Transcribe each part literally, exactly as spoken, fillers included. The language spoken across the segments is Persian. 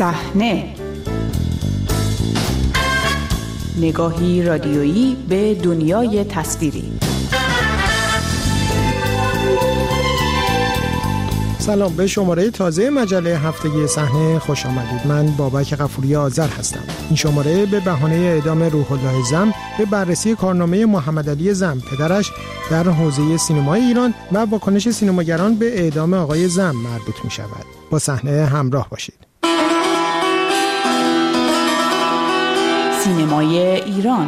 صحنه، نگاهی رادیویی به دنیای تصویری. سلام، به شماره تازه مجله هفتگی صحنه خوش آمدید. من بابک غفوری آذر هستم. این شماره به بهانه اعدام روح الله زم به بررسی کارنامه محمد علی زم پدرش در حوزه سینمای ایران و واکنش سینماگران به اعدام آقای زم مربوط می شود. با صحنه همراه باشید. سینمای ایران.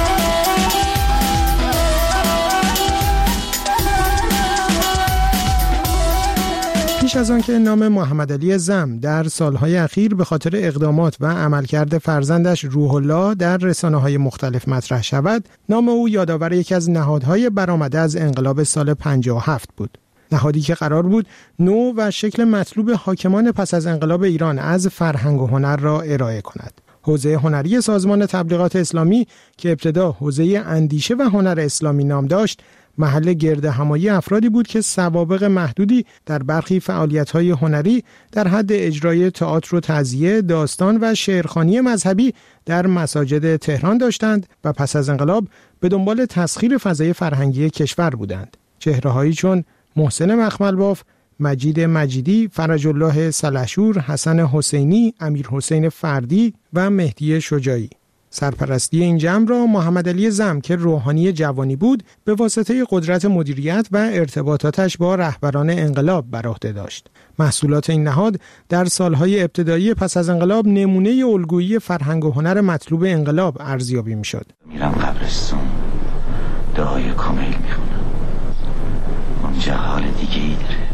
پیش از آن که نام محمد علی زم در سالهای اخیر به خاطر اقدامات و عملکرد فرزندش روح الله در رسانه‌های مختلف مطرح شود، نام او یادآور یکی از نهادهای برآمده از انقلاب سال پنجاه و هفت بود. نهادی که قرار بود نوع و شکل مطلوب حاکمان پس از انقلاب ایران از فرهنگ و هنر را ارائه کند. حوزه هنری سازمان تبلیغات اسلامی که ابتدا حوزه اندیشه و هنر اسلامی نام داشت، محل گرد همایی افرادی بود که سوابق محدودی در برخی فعالیت‌های هنری در حد اجرای تئاتر و تعزیه، داستان و شعرخوانی مذهبی در مساجد تهران داشتند و پس از انقلاب به دنبال تسخیر فضای فرهنگی کشور بودند. چهره‌هایی چون محسن مخملباف، مجید مجیدی، فرج الله سلحشور، حسن حسینی، امیر حسین فردی و مهدی شجاعی. سرپرستی این جمع را محمد علی زم که روحانی جوانی بود به واسطه قدرت مدیریت و ارتباطاتش با رهبران انقلاب بر عهده داشت. محصولات این نهاد در سالهای ابتدایی پس از انقلاب نمونه الگویی فرهنگ و هنر مطلوب انقلاب ارزیابی میشد. میرم قبرستون، دعای کامل میخونم. اونجا حال دیگه ای داره.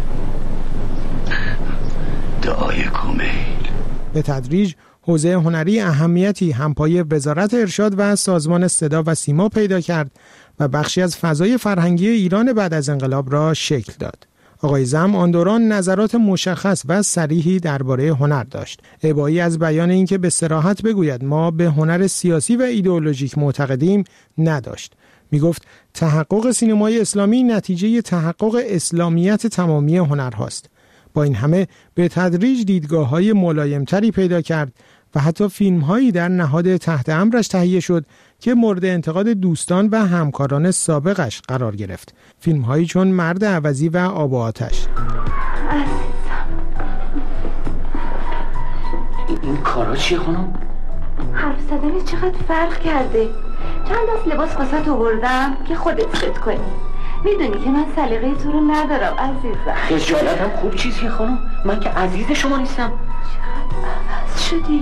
دعای کامل. به تدریج حوزه هنری اهمیتی همپای وزارت ارشاد و سازمان صدا و سیما پیدا کرد و بخشی از فضای فرهنگی ایران بعد از انقلاب را شکل داد. آقای زم آن دوران نظرات مشخص و صریحی درباره هنر داشت. ابایی از بیان اینکه به صراحت بگوید ما به هنر سیاسی و ایدئولوژیک معتقدیم نداشت. می گفت تحقق سینمای اسلامی نتیجه تحقق اسلامیت تمامی هنرهاست. با این همه به تدریج دیدگاه‌های ملایم‌تری پیدا کرد و حتی فیلم‌هایی در نهاد تحت امرش تهیه شد که مورد انتقاد دوستان و همکاران سابقش قرار گرفت. فیلم‌هایی چون مرد عوضی و آب و آتش. این کارا چیه خانم؟ حرف زدن چقدر فرق کرده. چند دست لباس واسه تو بردم که خودت ست کنی. میدونی که من سلیقه تو رو ندارم عزیزم. خجالتم خوب چیزیه خانم، من که عزیز شما نیستم. چقدر عوض شدی.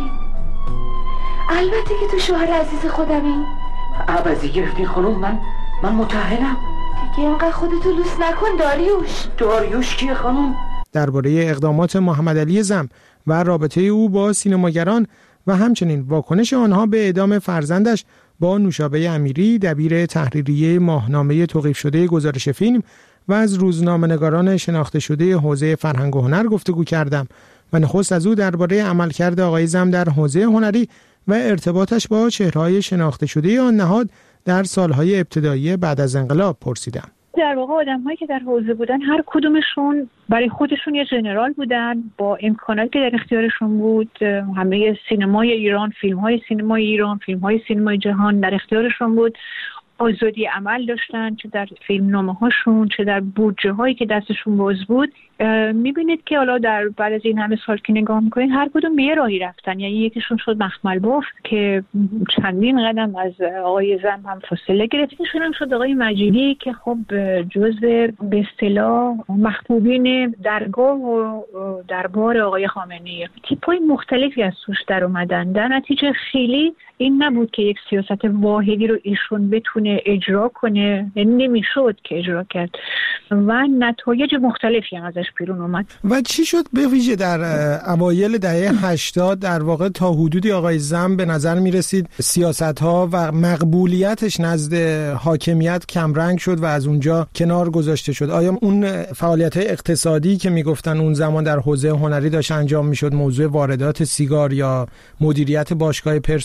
البته که تو شوهر عزیز خودمی. عوضی گرفتین خانم، من من متأهلم. دیگه اینقدر خودتو لوس نکن داریوش. داریوش کیه خانم؟ درباره اقدامات محمد علی زم و رابطه او با سینماگران و همچنین واکنش آنها به اعدام فرزندش با نوشابه امیری دبیر تحریریه ماهنامه توقیف شده گزارش فیلم و از روزنامه‌نگاران شناخته شده حوزه فرهنگ و هنر گفتگو کردم و نخست از او درباره عملکرد آقای زم در حوزه هنری و ارتباطش با چهره‌های شناخته شده آن نهاد در سالهای ابتدایی بعد از انقلاب پرسیدم. در واقع آدم‌هایی که در حوزه بودن هر کدومشون برای خودشون یه ژنرال بودن با امکاناتی که در اختیارشون بود. همه سینمای ایران، فیلم‌های سینمای ایران، فیلم‌های سینمای جهان در اختیارشون بود. آزادی عمل داشتن، چه در فیلمنامه‌هاشون چه در بودجه‌هایی که دستشون باز بود. می‌بینید که حالا در بعد از این همه سال که نگاه می‌کنید هر کدوم به یه راهی رفتن. یعنی یکیشون شد مخملباف که چندین قدم از آقای زم هم فاصله گرفت. یکیشون هم شد آقای مجیدی که خب جزء به اصطلاح محبوبین درگاه و دربار آقای خامنه‌ای. تیپ‌های مختلفی از توش در اومدن. در نتیجه خیلی این نبود که یک سیاست واحدی رو ایشون بتونه اجرا کنه، نمیشد که اجرا کرد و نتایج مختلفی هم ازش بیرون اومد. و چی شد به ویژه در اوایل دهه هشتاد در واقع تا حدودی آقای زم به نظر می رسید سیاست ها و مقبولیتش نزد حاکمیت کمرنگ شد و از اونجا کنار گذاشته شد؟ آیا اون فعالیت های اقتصادی که می گفتن اون زمان در حوزه هنری داشت انجام می شد، موضوع واردات سیگار یا مدیریت باشگاه پرسپولیس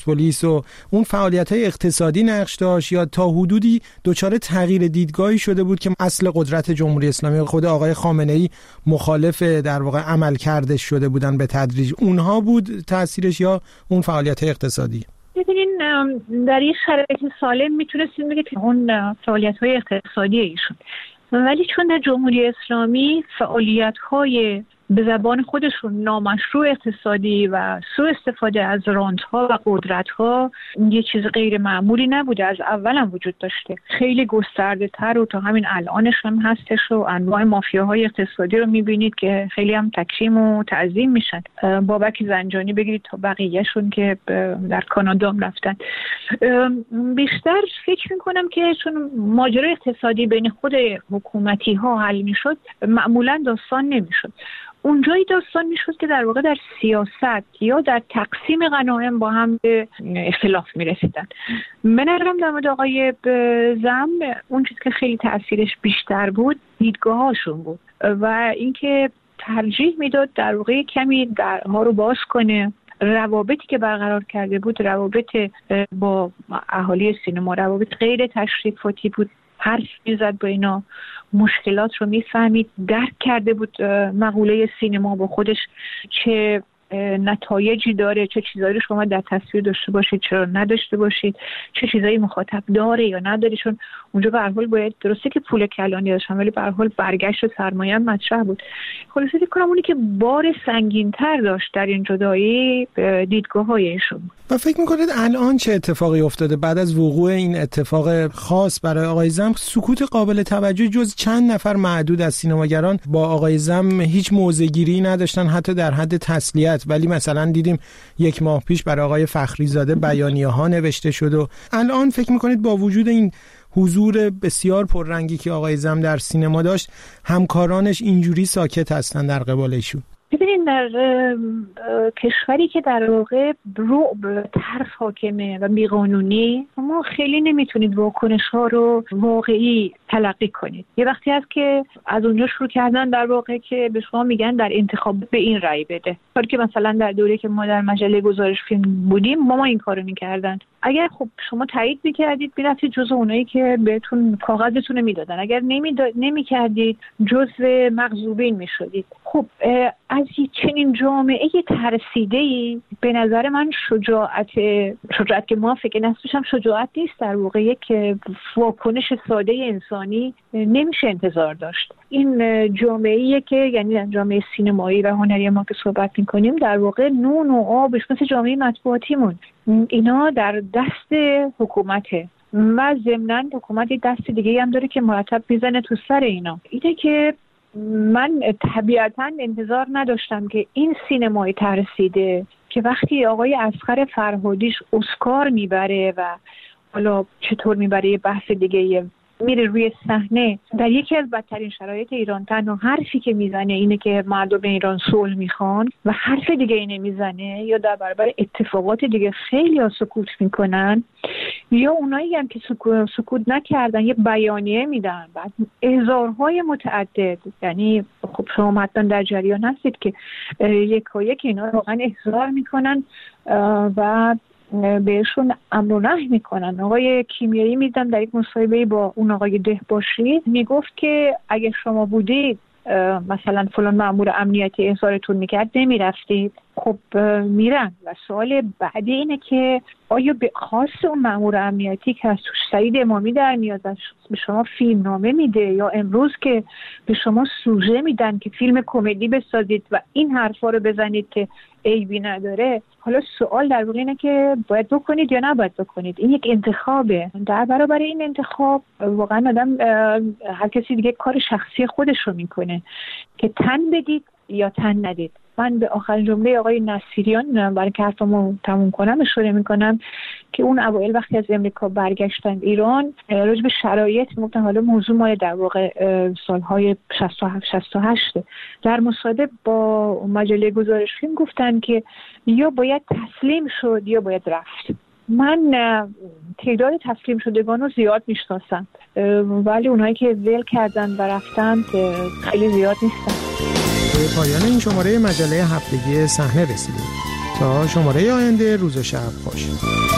نیست و اون فعالیت‌های اقتصادی نقش داشت، یا تا حدودی دچار تغییر دیدگاهی شده بود که اصل قدرت جمهوری اسلامی خود آقای خامنه‌ای مخالف در واقع عمل کرده شده بودن به تدریج؟ اونها بود تأثیرش یا اون فعالیت‌های اقتصادی؟ ببینین در یک شرایط سالم میتونستیم بگید که اون فعالیت‌های اقتصادی ایشون، ولی چون در جمهوری اسلامی فعالیت‌های به زبان خودشون نامشروع اقتصادی و سوء استفاده از رانت‌ها و قدرت‌ها یه چیز غیر معمولی نبوده، از اول هم وجود داشته، خیلی گسترده‌تر و تا همین الانش هم هستش و انواع مافیاهای اقتصادی رو می‌بینید که خیلی هم تکریم و تعظیم میشن. بابک زنجانی بگیرید تا بقیه‌شون که در کانادا هم رفتن. بیشتر فکر می‌کنم که چون ماجرای اقتصادی بین خود حکومتی‌ها حل می‌شد، معمولاً داستان نمی‌شد. اونجایی داستان میشد که در واقع در سیاست یا در تقسیم غنایم با هم به اختلاف میرسیدن. من نظرم در مورد آقای زم اون چیز که خیلی تأثیرش بیشتر بود دیدگاه هاشون بود و اینکه ترجیح میداد در واقع کمی درها رو باز کنه. روابطی که برقرار کرده بود روابط با اهالی سینما، روابط غیر تشریفاتی بود، حرف میزد با اینا، مشکلات رو میفهمید، درک کرده بود مقوله سینما با خودش چه نتایجی داره، چه چیزایی رو شما در تصویر داشته باشید چرا نداشته باشید، چه چیزایی مخاطب داره یا نداره، چون اونجا به هر حال باید، درسته که پول کلانی داشتن ولی به هر حال برگشت و سرمایه هم مطرح بود. خلاصه فکر کنم اونی که بار سنگین‌تر داشت در این جدایی دیدگاه‌های ایشون. و فکر می‌کنید الان چه اتفاقی افتاده بعد از وقوع این اتفاق خاص برای آقای زم؟ سکوت قابل توجه جز چند نفر معدود از سینماگران با آقای زم هیچ موضع‌گیری نداشتن، حتی در حد تسلیت. ولی مثلا دیدیم یک ماه پیش برای آقای فخریزاده بیانیه‌ها نوشته شد و الان فکر می‌کنید با وجود این حضور بسیار پررنگی که آقای زم در سینما داشت همکارانش اینجوری ساکت هستن در قبال ایشون؟ ببینید در کشوری که در واقع رعب ترس حاکمه و بیقانونی، ما خیلی نمیتونید واکنش ها رو واقعی تلقی کنید. یه وقتی هست که از اونجا شروع کردن در واقع که به شما میگن در انتخاب به این رأی بده، کاری که مثلا در دوره که ما در مجله گزارش فیلم بودیم ما ما این کارو میکردن. اگر خب شما تایید میکردید میرفتید جزو اونایی که بهتون کاغذتون رو میدادن، اگر نمیکردید جزو مغضوبین میشدید. خب از چنین جامعه ترسیده‌ای به نظر من شجاعت شجاعت که ما فکر نسبش هم شجاعت نیست، در واقع یک واکنش ساده انسانی نمیشه انتظار داشت. این جامعه‌ایه که یعنی جامعه سینمایی و هنری ما که صحبت می‌کنیم در واقع نون و آبش مثل جامعه مطبوعاتیمون، اینا در دست حکومته و ضمناً حکومت دست دیگه هم داره که مرتب میزنه تو سر اینا. اینه که من طبیعتاً انتظار نداشتم که این سینمای ترسیده که وقتی آقای اصغر فرهادیش اسکار میبره و حالا چطور میبره یه بحث دیگه، میره روی صحنه در یکی از بدترین شرایط ایران، تنها حرفی که میزنه اینه که مردم ایران صلح میخوان و حرف دیگه ای نمیزنه، یا در برابر اتفاقات دیگه خیلی ها سکوت میکنن، یا اونایی هم که سکوت, سکوت نکردن یه بیانیه میدن بعد احضارهای متعدد. یعنی خب شما حتما در جریان هستید که یک و یک اینا واقعا احضار میکنن و بهشون امر و نهی میکنن. آقای کیمیایی میدم در یک مصاحبه با اون آقای دهباشی میگفت که اگه شما بودید مثلا فلان مأمور امنیتی احضارتون میکرد نمیرفتید. خب میرن و سوال بعدی اینه که آیا به خاص اون مأمور امنیتی که از توش سعید امامی در میاد به شما فیلم نامه میده، یا امروز که به شما سوژه میدن که فیلم کمدی بسازید و این حرفا رو بزنید که عیبی نداره، حالا سوال در واقع اینه که باید بکنید یا نباید بکنید. این یک انتخابه. در برابر این انتخاب واقعا آدم هر کسی دیگه کار شخصی خودش رو میکنه که تن بدید یا تن ندید. من به آخرین جمله آقای نصیریان برای که حرفمو تموم کنم اشاره میکنم که اون اوایل وقتی از امریکا برگشتند ایران راجع به شرایط میگفتن، حالا موضوع مال در واقع سالهای شصت و هفت شصت و هشت، در مصاحبه با مجله گزارش فیلم گفتن که یا باید تسلیم شد یا باید رفت. من تعداد تسلیم شدگان رو زیاد میشناسم ولی اونایی که ول کردن و رفتن خیلی زیاد نیستن. به پایان این شماره مجله هفتگی صحنه رسیدیم. تا شماره آینده، روز و شب خوش.